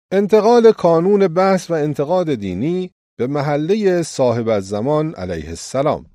انتقال کانون بحث و انتقاد دینی به محله صاحب الزمان علیه السلام.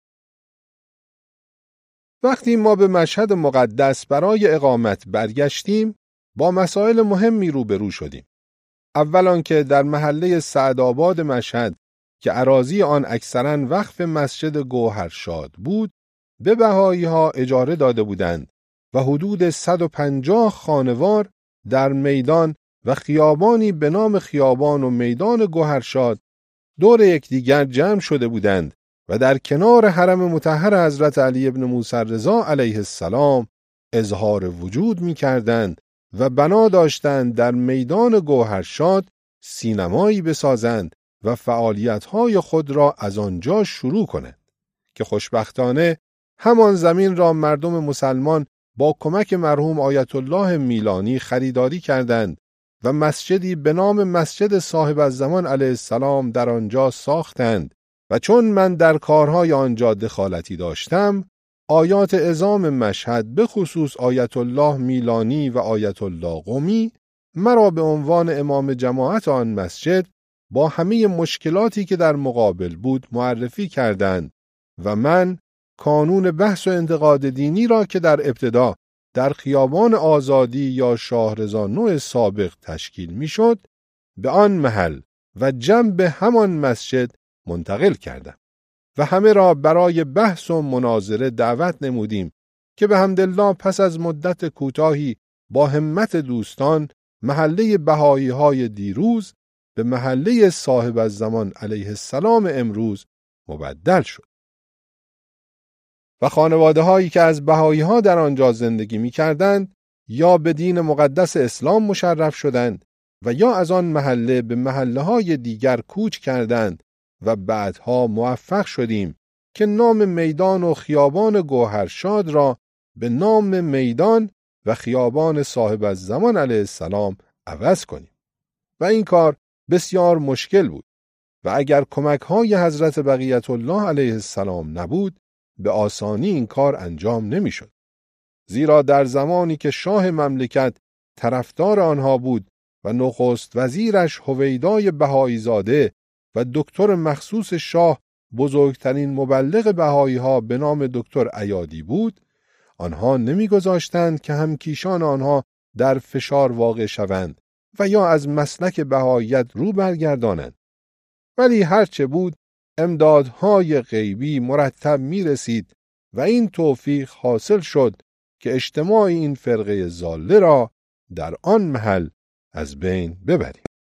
وقتی ما به مشهد مقدس برای اقامت برگشتیم، با مسائل مهمی روبرو شدیم. اول آنکه در محله سعدآباد مشهد که اراضی آن اکثراً وقف مسجد گوهرشاد بود، به بهائی‌ها اجاره داده بودند و حدود 150 خانوار در میدان و خیابانی به نام خیابان و میدان گوهرشاد دور یکدیگر جمع شده بودند و در کنار حرم مطهر حضرت علی ابن موسی رضا علیه السلام اظهار وجود می کردند و بنا داشتند در میدان گوهرشاد سینمایی بسازند و فعالیت‌های خود را از آنجا شروع کنند که خوشبختانه همان زمین را مردم مسلمان با کمک مرحوم آیت الله میلانی خریداری کردند و مسجدی به نام مسجد صاحب الزمان علیه السلام در آنجا ساختند و چون من در کارهای آنجا دخالتی داشتم، آیات عظام مشهد به خصوص آیت الله میلانی و آیت الله قمی مرا به عنوان امام جماعت آن مسجد با همه مشکلاتی که در مقابل بود معرفی کردند و من کانون بحث و انتقاد دینی را که در ابتدا در خیابان آزادی یا شاهرضا 9 سابق تشکیل میشد به آن محل و جنب همان مسجد منتقل کردم و همه را برای بحث و مناظره دعوت نمودیم که به حمدالله پس از مدت کوتاهی با همت دوستان محله بهائی‌های دیروز به محله صاحب الزمان علیه السلام امروز مبدل شد و خانواده هایی که از بهائی‌ها در آنجا زندگی می کردند یا به دین مقدس اسلام مشرف شدند و یا از آن محله به محله های دیگر کوچ کردند و بعدها موفق شدیم که نام میدان و خیابان گوهرشاد را به نام میدان و خیابان صاحب الزمان علیه السلام عوض کنیم و این کار بسیار مشکل بود و اگر کمک های حضرت بقیت الله علیه السلام نبود به آسانی این کار انجام نمی شد. زیرا در زمانی که شاه مملکت طرفدار آنها بود و نخست وزیرش هویدای بهائیزاده و دکتر مخصوص شاه بزرگترین مبلغ بهائی‌ها به نام دکتر ایادی بود، آنها نمی‌گذاشتند که همکیشان آنها در فشار واقع شوند و یا از مسلک بهائیت رو برگردانند. ولی هرچه بود امدادهای غیبی مرتب می‌رسید و این توفیق حاصل شد که اجتماع این فرقه ضاله را در آن محل از بین ببریم.